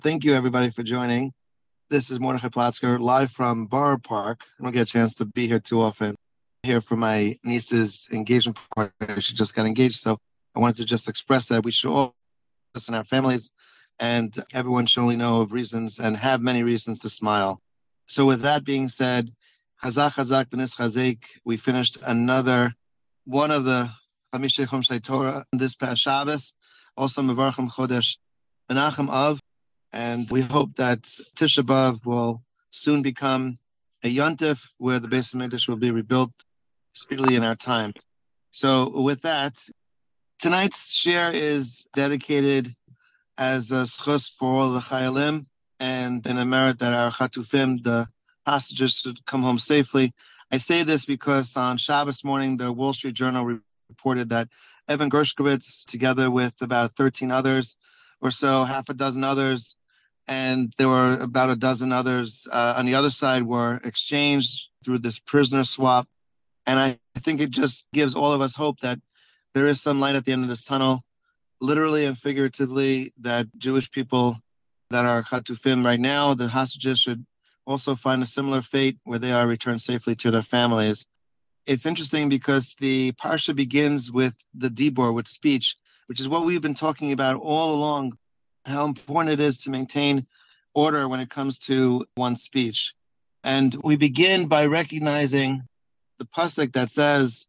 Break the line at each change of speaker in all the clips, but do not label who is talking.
Thank you, everybody, for joining. This is Mordechai Platzker, live from Borough Park. I don't get a chance to be here too often. Here for my niece's engagement party. She just got engaged, so I wanted to just express that we should all listen our families, and everyone should only know of reasons and have many reasons to smile. So, with that being said, Chazak Chazak B'nis Chazek, we finished another one of the Chamishei Chomshei Torah this past Shabbos. Also, Mevarchim Chodesh Menachem Av. And we hope that Tisha B'Av will soon become a yontif where the Beis Hamikdash will be rebuilt speedily in our time. So with that, tonight's share is dedicated as a schus for all the chayalim and in a merit that our chatufim, the hostages, should come home safely. I say this because on Shabbos morning, the Wall Street Journal reported that Evan Gershkovich, together with about 13 others or so, half a dozen others, and there were about a dozen others on the other side were exchanged through this prisoner swap. And I think it just gives all of us hope that there is some light at the end of this tunnel, literally and figuratively, that Jewish people that are Chatufim right now, the hostages, should also find a similar fate where they are returned safely to their families. It's interesting because the parsha begins with the dibur, with speech, which is what we've been talking about all along, how important it is to maintain order when it comes to one's speech. And we begin by recognizing the pasuk that says,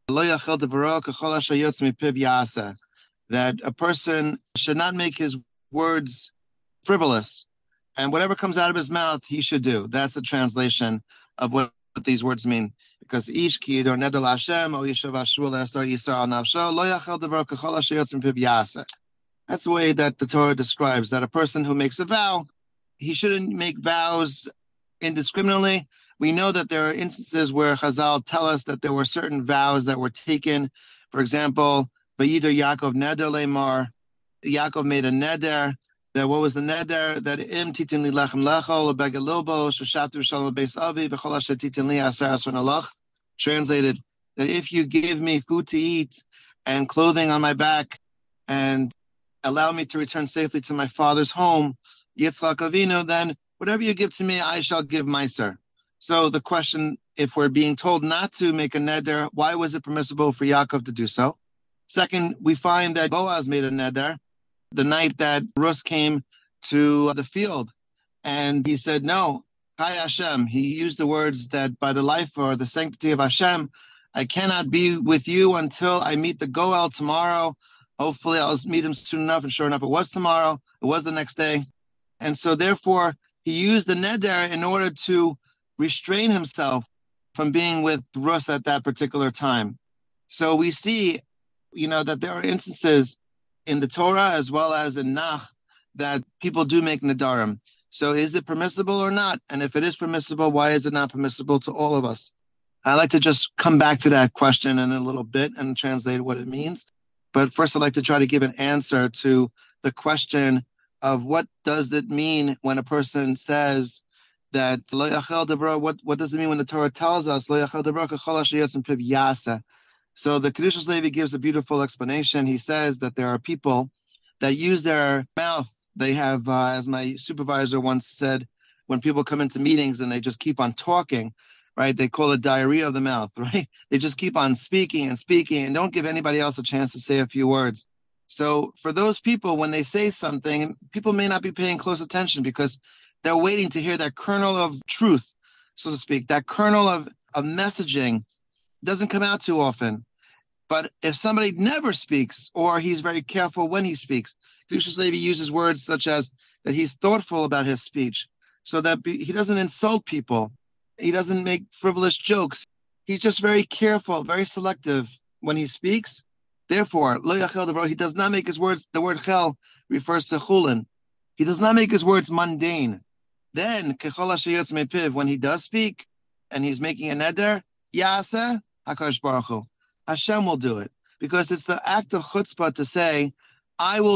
that a person should not make his words frivolous, and whatever comes out of his mouth, he should do. That's the translation of what these words mean. Because ish ki yidor neder l'Hashem, o yishav ashru le'asar yisar al nafsho, lo yachel devar k'chol asher yotz mipiv ya'aseh. That's the way that the Torah describes that a person who makes a vow, he shouldn't make vows indiscriminately. We know that there are instances where Chazal tell us that there were certain vows that were taken. For example, Vayidor Yaakov neder leimar, Yaakov made a neder. That what was the neder? That im titin li lechem lechol lebegalobo shoshav v'shalom beis avi v'chol asher titin li aser asron alach. Translated, that if you give me food to eat and clothing on my back and allow me to return safely to my father's home, Yitzchak Avinu, then whatever you give to me, I shall give Meiser. So the question, if we're being told not to make a neder, why was it permissible for Yaakov to do so? Second, we find that Boaz made a neder the night that Rus came to the field. And he said, no, Chai Hashem. He used the words that by the life or the sanctity of Hashem, I cannot be with you until I meet the Goel tomorrow. Hopefully I'll meet him soon enough. And sure enough, it was tomorrow. It was the next day. And so therefore, he used the neder in order to restrain himself from being with Rus at that particular time. So we see, that there are instances in the Torah as well as in Nach that people do make nedarim. So is it permissible or not? And if it is permissible, why is it not permissible to all of us? I'd like to just come back to that question in a little bit and translate what it means. But first, I'd like to try to give an answer to the question of what does it mean when a person says that lo yachel devra, what does it mean when the Torah tells us lo yachel devra k'chol asher yotz mipiv ya'aseh? So the Kedushas Levi gives a beautiful explanation. He says that there are people that use their mouth. They have, as my supervisor once said, when people come into meetings and they just keep on talking, right? They call it diarrhea of the mouth, right? They just keep on speaking and don't give anybody else a chance to say a few words. So for those people, when they say something, people may not be paying close attention because they're waiting to hear that kernel of truth, so to speak, that kernel of messaging doesn't come out too often. But if somebody never speaks or he's very careful when he speaks, Kedushas Levi uses words such as that he's thoughtful about his speech so that he doesn't insult people. He doesn't make frivolous jokes. He's just very careful, very selective when he speaks. Therefore, lo yachel devro, he does not make his words, the word chel refers to chulin. He does not make his words mundane. Then, kechol asher yotz mipiv, when he does speak and he's making a neder, yaseh HaKadosh Baruch Hu, Hashem will do it. Because it's the act of chutzpah to say, I will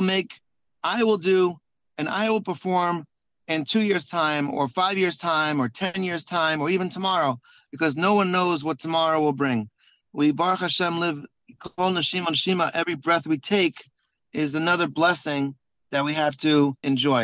do, and I will perform in 2 years' time, or 5 years' time, or 10 years' time, or even tomorrow, because no one knows what tomorrow will bring. We, Baruch Hashem, live kol neshima neshima. Every breath we take is another blessing that we have to enjoy.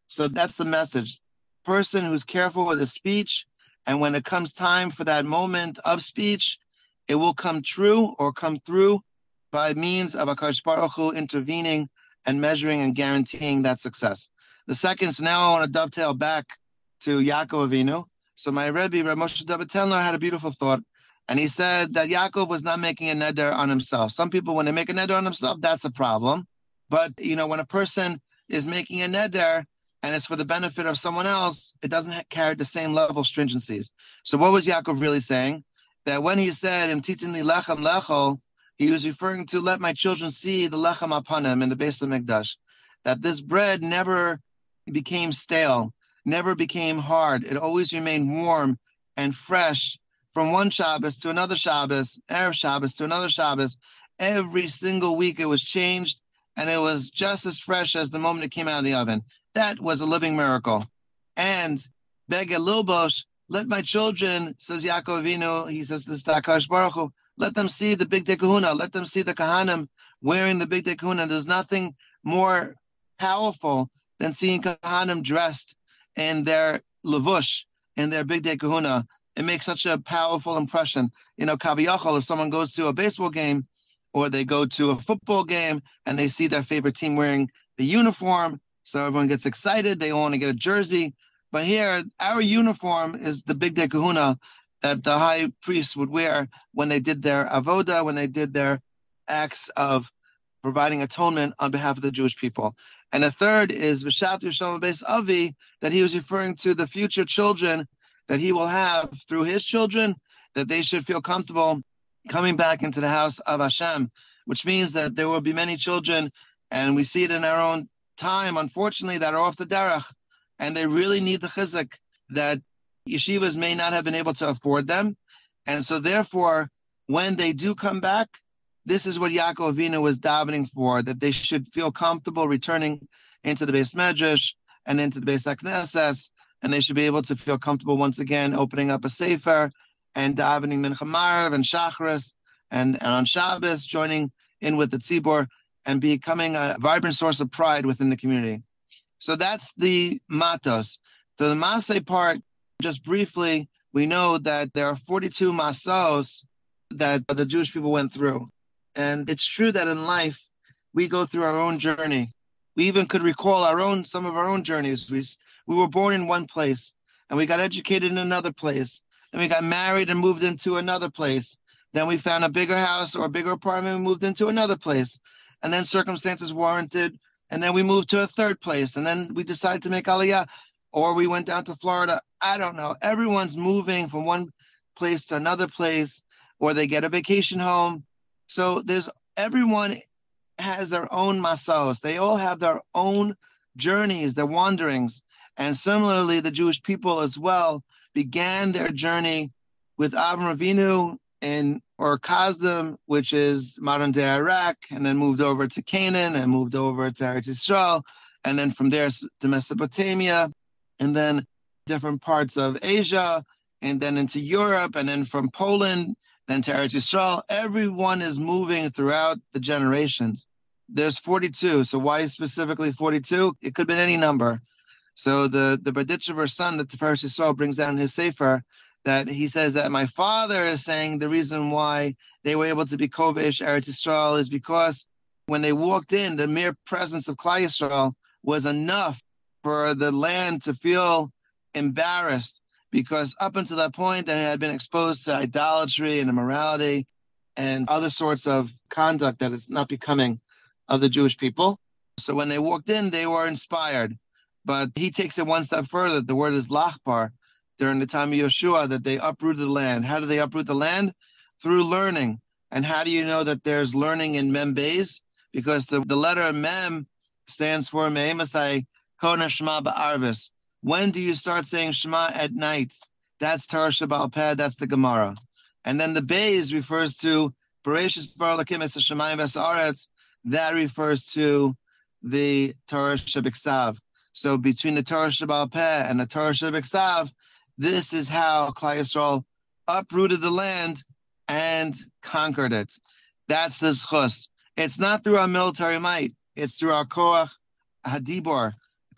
So that's the message. Person who's careful with his speech, and when it comes time for that moment of speech, it will come true or come through by means of HaKadosh Baruch Hu intervening and measuring and guaranteeing that success. The second, so now I want to dovetail back to Yaakov Avinu. So my Rebbe, Rav Moshe David Telner, had a beautiful thought. And he said that Yaakov was not making a neder on himself. Some people, when they make a neder on himself, that's a problem. But, when a person is making a neder and it's for the benefit of someone else, it doesn't carry the same level of stringencies. So what was Yaakov really saying? That when he said, Im titini lechem lechol, he was referring to, let my children see the lechem apanim in the Beis HaMikdash, that this bread never became stale, never became hard. It always remained warm and fresh from one Shabbos to another Shabbos, Erev Shabbos to another Shabbos. Every single week it was changed, and it was just as fresh as the moment it came out of the oven. That was a living miracle. And Beged Lilbosh, let my children, says Yaakov Avinu, he says this to HaKadosh Baruch Hu, let them see the Bigdei Kahuna, let them see the Kahanim wearing the Bigdei Kahuna. There's nothing more powerful than seeing Kahanim dressed in their levush, in their Bigdei Kahuna. It makes such a powerful impression. Kaviyachol, if someone goes to a baseball game or they go to a football game and they see their favorite team wearing the uniform, so everyone gets excited, they all want to get a jersey. But here, our uniform is the Bigdei Kahuna that the high priests would wear when they did their avoda, when they did their acts of providing atonement on behalf of the Jewish people. And the third is V'shavti Shalom Beis Avi, that he was referring to the future children that he will have through his children, that they should feel comfortable coming back into the house of Hashem, which means that there will be many children, and we see it in our own time, unfortunately, that are off the derech, and they really need the chizuk that yeshivas may not have been able to afford them. And so therefore, when they do come back, this is what Yaakov Avinu was davening for, that they should feel comfortable returning into the Beis Medrash and into the Beis HaKnesses, and they should be able to feel comfortable once again opening up a sefer and davening Mincha Marav and Shachris, and on Shabbos joining in with the Tzibor and becoming a vibrant source of pride within the community. So that's the matos. The Masay part, just briefly, we know that there are 42 masos that the Jewish people went through. And it's true that in life, we go through our own journey. We even could recall some of our own journeys. We were born in one place, and we got educated in another place. Then we got married and moved into another place. Then we found a bigger house or a bigger apartment and moved into another place. And then circumstances warranted, and then we moved to a third place. And then we decided to make Aliyah, or we went down to Florida. I don't know. Everyone's moving from one place to another place, or they get a vacation home. So everyone has their own masos. They all have their own journeys, their wanderings. And similarly, the Jewish people as well began their journey with Avram Avinu in Ur Kasdim, which is modern-day Iraq, and then moved over to Canaan and moved over to Eretz Yisrael, and then from there to Mesopotamia, and then different parts of Asia, and then into Europe, and then from Poland, then to Eretz Yisrael. Everyone is moving throughout the generations. There's 42. So why specifically 42? It could have been any number. So the Berditchever son that the Tiferes Yisrael brings down in his sefer, that he says that my father is saying the reason why they were able to be Kovesh Eretz Yisrael is because when they walked in, the mere presence of Klal Yisrael was enough for the land to feel embarrassed, because up until that point they had been exposed to idolatry and immorality and other sorts of conduct that is not becoming of the Jewish people. So when they walked in, they were inspired. But he takes it one step further. The word is lachbar, during the time of Yeshua, that they uprooted the land. How do they uproot the land? Through learning. And how do you know that there's learning in Mem Beis? Because the letter Mem stands for Me'emasai Kona Shema Ba'arvis. When do you start saying Shema at night? That's Torah Shebaal Peh, that's the Gemara. And then the Beis refers to Bereshis Bara Lakim Es Hashemayim Ves Haaretz. That refers to the Torah Shebiksav. So between the Torah Shebaal Peh and the Torah Shebiksav, this is how Klal Yisrael uprooted the land and conquered it. That's the zchus. It's not through our military might. It's through our koach hadibor,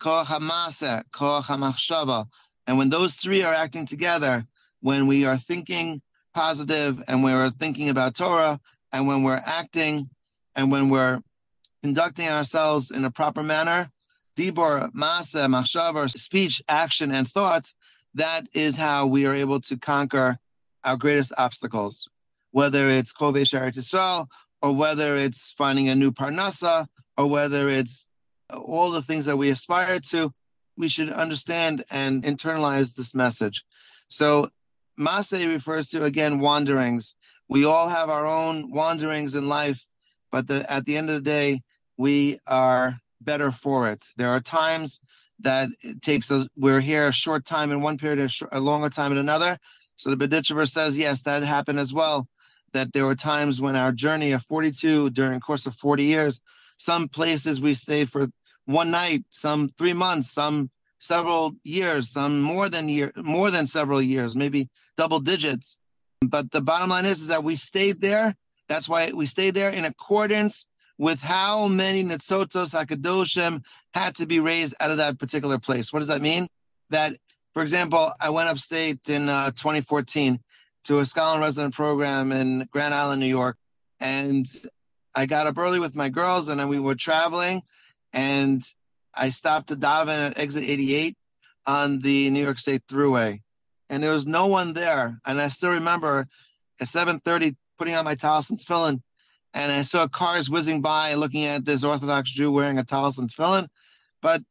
koach hamasa, koach hamachshava. And when those three are acting together, when we are thinking positive and we're thinking about Torah, and when we're acting and when we're conducting ourselves in a proper manner, dibor, masa, machshava, speech, action, and thought, that is how we are able to conquer our greatest obstacles, whether it's Kovesh Eretz Yisrael, or whether it's finding a new parnasa, or whether it's all the things that we aspire to. We should understand and internalize this message. So Maseh refers to, again, wanderings. We all have our own wanderings in life, but at the end of the day, we are better for it. There are times that it takes we're here a short time in one period, a longer time in another. So the Berditchever says, yes, that happened as well, that there were times when our journey of 42 during the course of 40 years, some places we stayed for one night, some 3 months, some several years, some more than several years, maybe double digits. But the bottom line is that we stayed there. That's why we stayed there in accordance with how many Netzotos HaKadoshim had to be raised out of that particular place. What does that mean? That, for example, I went upstate in 2014 to a scholar and resident program in Grand Island, New York. And I got up early with my girls, and then we were traveling. And I stopped to daven at exit 88 on the New York State Thruway. And there was no one there. And I still remember at 7:30 putting on my talis and tefillin, and I saw cars whizzing by looking at this Orthodox Jew wearing a talis and tefillin. But,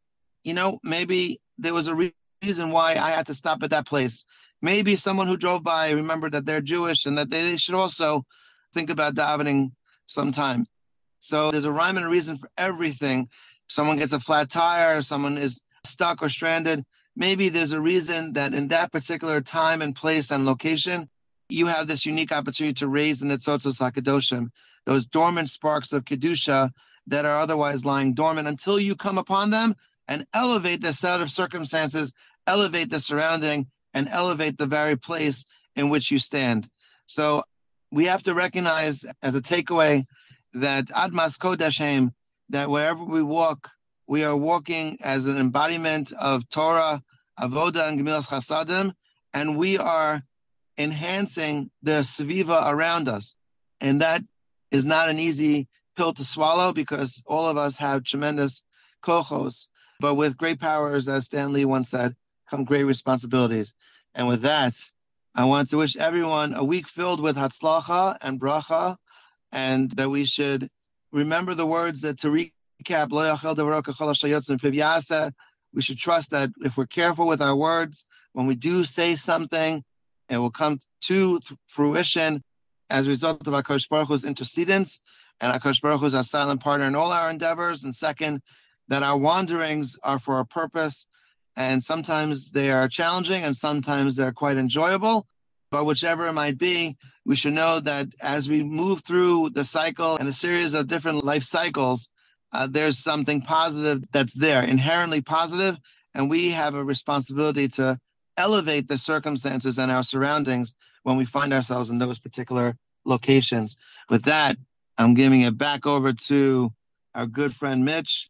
maybe there was a reason why I had to stop at that place. Maybe someone who drove by remembered that they're Jewish and that they should also think about davening sometime. So there's a rhyme and a reason for everything. Someone gets a flat tire, someone is stuck or stranded. Maybe there's a reason that in that particular time and place and location, you have this unique opportunity to raise the Netzotos HaKadoshim, those dormant sparks of Kedusha that are otherwise lying dormant, until you come upon them and elevate the set of circumstances, elevate the surrounding, and elevate the very place in which you stand. So we have to recognize as a takeaway that Admas Kodeshem, that wherever we walk, we are walking as an embodiment of Torah, Avoda, and Gemilas Chasadim, and we are enhancing the Sviva around us. And that is not an easy pill to swallow, because all of us have tremendous kochos, but with great powers, as Stan Lee once said, come great responsibilities. And with that, I want to wish everyone a week filled with Hatzlacha and Bracha, and that we should remember the words that to recap, Lo Yachel Devaro Kachol Asher Yotzei Mipiv Ya'aseh. We should trust that if we're careful with our words, when we do say something, it will come to fruition as a result of HaKadosh Baruch Hu's intercedence, and HaKadosh Baruch Hu is our silent partner in all our endeavors. And second, that our wanderings are for a purpose, and sometimes they are challenging and sometimes they're quite enjoyable. But whichever it might be, we should know that as we move through the cycle and a series of different life cycles, there's something positive that's there, inherently positive, and we have a responsibility to elevate the circumstances and our surroundings when we find ourselves in those particular locations. With that, I'm giving it back over to our good friend Mitch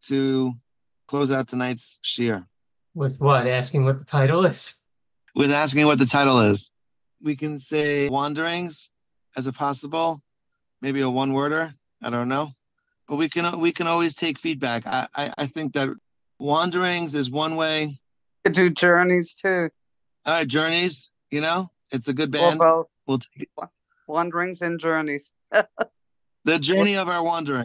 to close out tonight's shir.
With what? Asking what the title is?
With asking what the title is. We can say wanderings as a possible, maybe a one-worder, I don't know. But we can always take feedback. I think that wanderings is one way.
You could do journeys too.
All right, journeys, it's a good band.
Or both.
We'll take it.
Wanderings and journeys.
The journey of our wandering.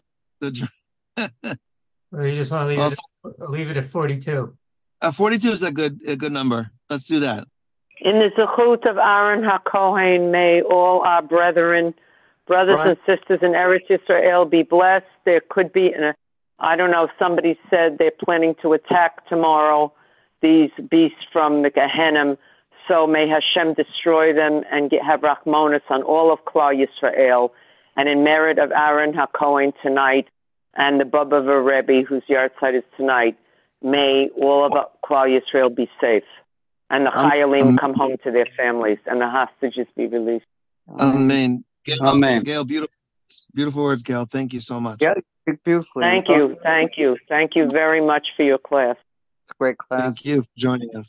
Or you just want to leave it at 42?
42 is a good number. Let's do that.
In the zechut of Aaron HaKohen, may all our brothers and sisters in Eretz Yisrael be blessed. There could be, I don't know, somebody said they're planning to attack tomorrow these beasts from the Gehenna. So may Hashem destroy them and have Rachmanos on all of Klal Yisrael. And in merit of Aaron HaKohen tonight and the Bubba Rebbe, whose yahrzeit is tonight, may all of Klal Yisrael be safe. And the Chayalim come home to their families and the hostages be released.
Amen.
Amen.
Gail, beautiful words, Gail. Thank you so much.
Yeah, beautifully.
Thank you very much for your class.
It's a great class.
Thank you for joining us.